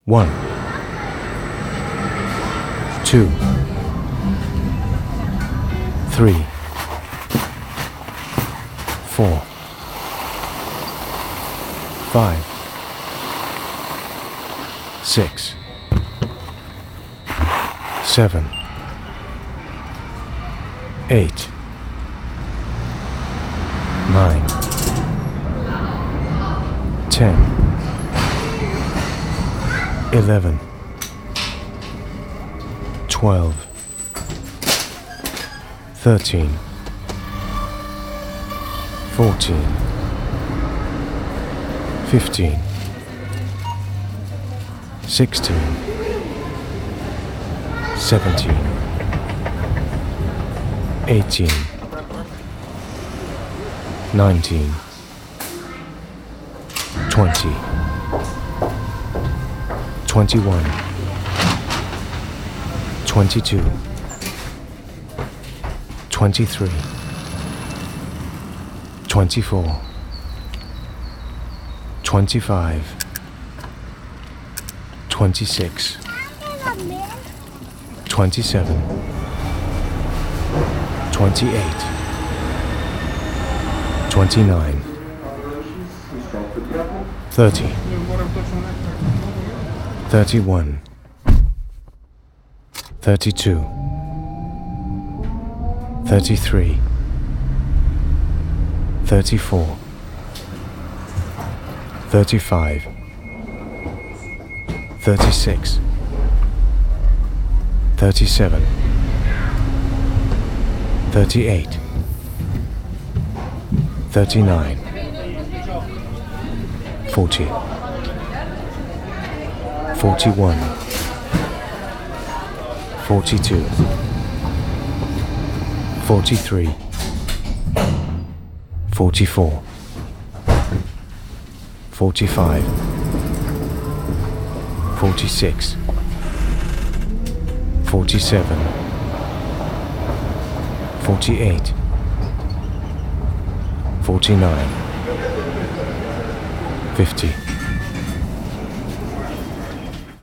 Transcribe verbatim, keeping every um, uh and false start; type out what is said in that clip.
One, two, three, four, five, six, seven, eight, nine, ten, eleven, twelve, thirteen, fourteen, fifteen, sixteen, seventeen, eighteen, nineteen, twenty, twenty-one, twenty-two, twenty-three, twenty-four, twenty-five, twenty-six, twenty-seven, twenty-eight, twenty-nine, thirty, thirty-one, thirty-two, thirty-three, thirty-four, thirty-five, thirty-six, thirty-seven, thirty-eight, thirty-nine, forty, forty-one, forty-two, forty-three, forty-four, forty-five, forty-six, forty-seven, forty-eight, forty-nine, fifty.